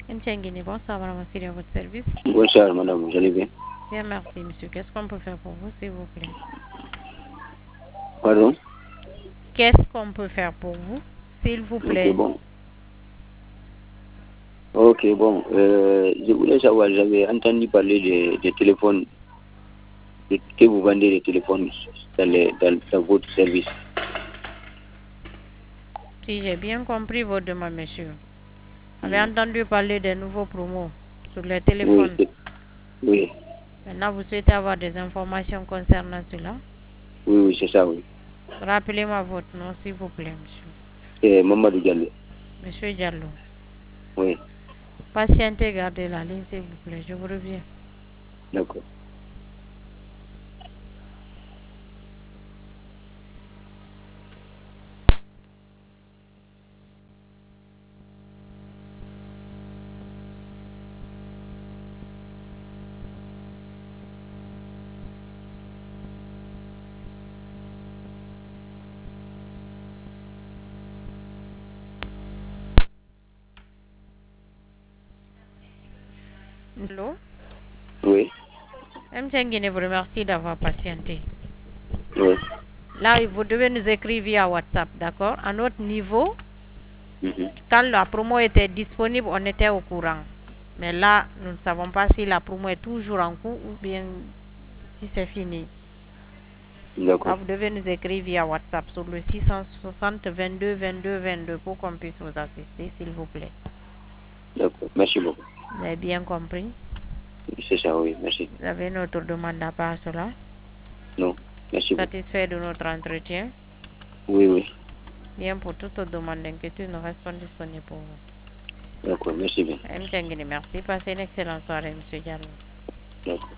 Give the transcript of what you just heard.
Mtiangini, bonsoir, madame, aussi à votre service. Bonsoir, madame, vous allez bien? Bien, merci, monsieur. Qu'est-ce qu'on peut faire pour vous, s'il vous plaît? Pardon? Qu'est-ce qu'on peut faire pour vous, s'il vous Ok, plaît? bon. Ok, bon. Je voulais savoir, j'avais entendu parler des téléphones, que vous vendez des téléphones dans votre service. Si j'ai bien compris votre demande, monsieur. Vous avez entendu parler des nouveaux promos sur les Oui, téléphones. oui, Maintenant, vous souhaitez avoir des informations concernant cela? oui, c'est ça, oui. Rappelez-moi votre nom, s'il vous plaît, monsieur. C'est Mamadou Diallo. Monsieur Diallo. Oui, Patientez, gardez la ligne, s'il vous plaît. Je vous reviens. d'accord. Allô? Oui, M. Tchengine vous remercie d'avoir patienté. oui. Là, vous devez nous écrire via WhatsApp, d'accord? À notre niveau, Mhm. quand la promo était disponible, on était au courant. Mais là, nous ne savons pas si la promo est toujours en cours ou bien si c'est fini. Là, D'accord, vous devez nous écrire via WhatsApp sur le 660 22 22 22 pour qu'on puisse vous assister, s'il vous plaît. d'accord. Merci beaucoup. Vous avez bien compris? C'est ça, oui, merci. Vous avez notre demande à part cela? Non, merci beaucoup. Satisfait de notre entretien? Oui, oui. Bien, pour toute demande d'inquiétude, nous restons disponibles pour vous. D'accord, merci bien. Merci. Passez une excellente soirée, M. Diallo. D'accord.